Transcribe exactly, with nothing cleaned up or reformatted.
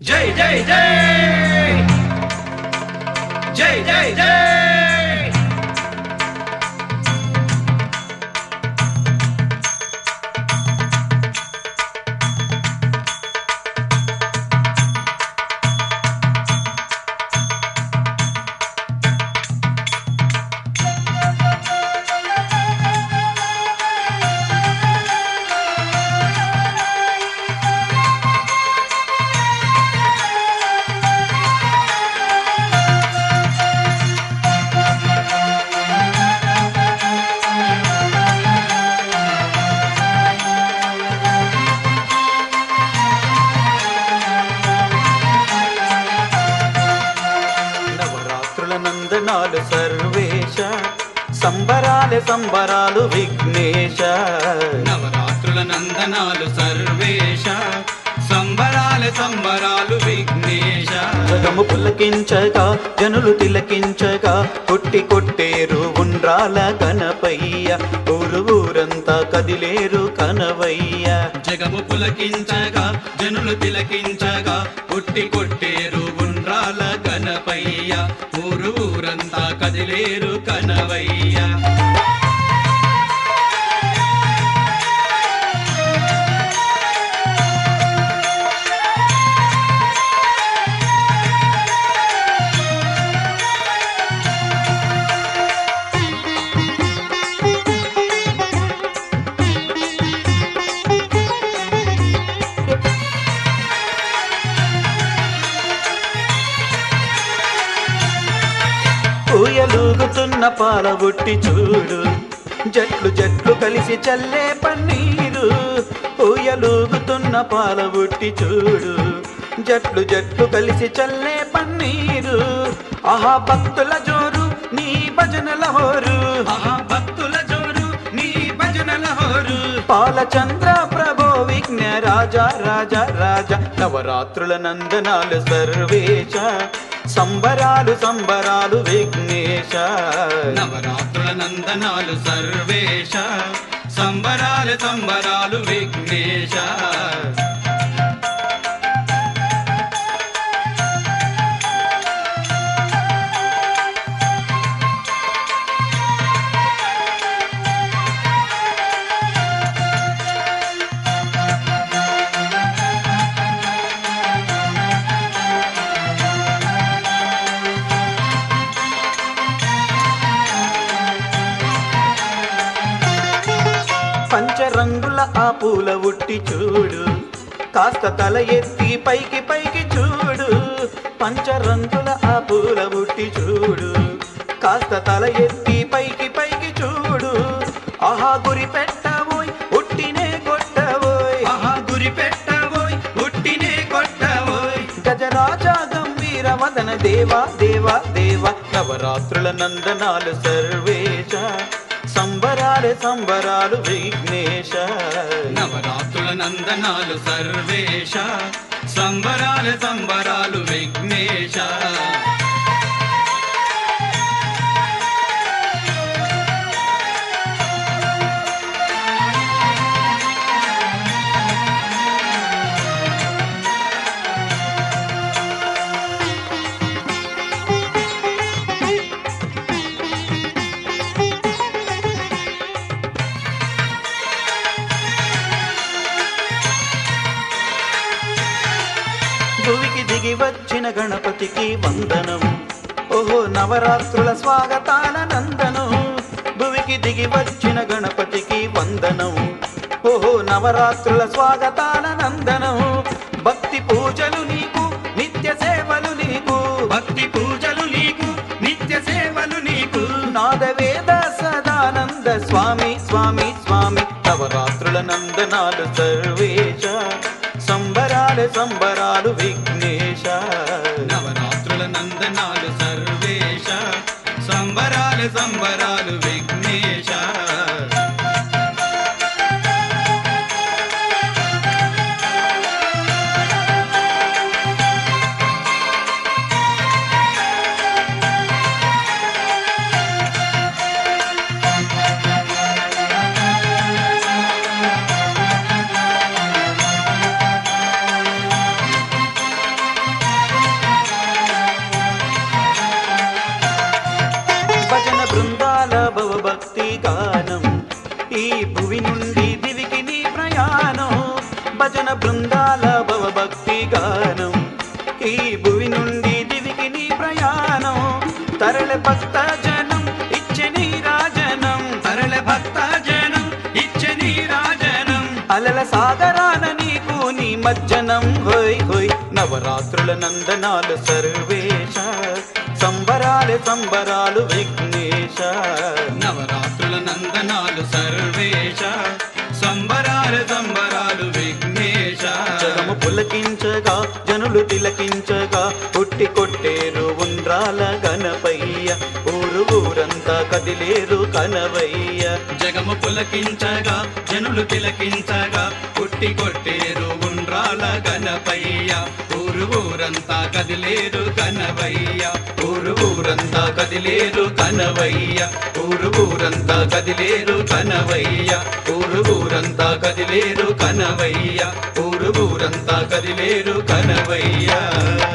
జై జై జై జై జై జై నందనాలు సర్వేశ సంబరాలు సంబరాలు విఘ్నేశ నవరాత్రుల నందనాలు సర్వేశ సంబరాలు సంబరాలు విఘ్నేశ జగము పులకించగా జనులు తిలకించగా కొట్టి కొట్టేరు ఉండ్రాల కనపయ్య ఊరు ఊరంతా కదిలేరు కనవయ్య జగము పులకించగా జనులు తిలకించగా కొట్టి కొట్టేరు ఉండ్రాల కనపయ్య ఊరు ఊరంతా కదిలేరు కనవయ్య ఊయలూగుతున్న పాల బుట్టి చూడు జట్లు జట్లు కలిసి చల్లే పన్నీరు ఊయలూగుతున్న పాల బుట్టి చూడు జట్లు జట్లు కలిసి చల్లే పన్నీరు ఆహా భక్తుల జోరు నీ భజనల హోరు ఆహా భక్తుల జోరు నీ భజనల హోరు పాలచంద్ర ప్రభో విఘ్న రాజా రాజా రాజా నవరాత్రుల నందనాలు సర్వేశ సంబరాలు సంబరాలు విఘ్నేశ నవరాత్రుల నందనాలు సర్వేశ సంబరాలు సంబరాలు విఘ్నేశ పంచరంగుల ఆ పూల ఉట్టి చూడు కాస్త తల ఎత్తి పైకి పైకి చూడు పంచరంగుల ఆ పూల ఉట్టి చూడు కాస్త తల ఎత్తి పైకి పైకి చూడు ఆహా గురి పెట్టబోయ్ ఉట్టినే కొట్టబోయ్ ఆహా గురి పెట్టబోయ్ ఉట్టినే కొట్టబోయ్ గజరాజా గంభీర వదన దేవా దేవా దేవా నవరాత్రుల నందనాలు సర్వేశ సంబరాలు సంబరాలు విఘ్నేశ నవరాత్రుల నందనాలు సర్వేశ సంబరాలు సంబరాలు విఘ్నేశ భువికి దిగి వచ్చిన గణపతికి వందనం ఓహో నవరాత్రుల స్వాగతాల నందనం భువికి దిగి వచ్చిన గణపతికి వందనం ఓహో నవరాత్రుల స్వాగతాల నందనం భక్తి పూజలు నీకు నిత్య సేవలు నీకు భక్తి పూజలు నీకు నిత్య సేవలు నీకు నాదవేద సదానంద స్వామి స్వామి స్వామి నవరాత్రుల నందనాలు సర్వేశ సంబరాలు సంబరాలు విఘ్నేశ నవరాత్రుల నందనాలు సర్వేశ సంబరాలు సంబరాలు విఘ్నేశ గానం ఈ భువి నుండి దివికి నీ ప్రయాణం తరళ భక్త జనం ఇచ్చే నీరాజనం తరళ భక్త జనం ఇచ్చే నీరాజనం అలల సాగరాన నీకు నీ మజ్జనం హోయ్ హోయ్ నవరాత్రుల నందనాలు సర్వేశ సంబరాలు సంబరాలు విఘ్నేశ నవరాత్రుల నందనాలు సర్వేశ సంబరాలు సంబరాలు విఘ్నేశ జగము పులకించగా జనులు తిలకించగా పుట్టి కొట్టేరు ఉండ్రాల గణపయ్య ఊరు ఊరంతా కదిలేరు కనవయ్య జగము పులకించగా జనులు తిలకించగా పుట్టి కొట్టేరు ఉండ్రాల గణపయ్య ఊరు ఊరంతా కదిలేరు కనవయ్య ఊరు ఊరంతా కదిలేరు కనవయ్య ఊరు ఊరంతా కదిలేరు కనవయ్య ఊరు ఊరంతా కదిలేరు కనవయ్య ఊరు ఊరంతా కదిలేరు కనవయ్య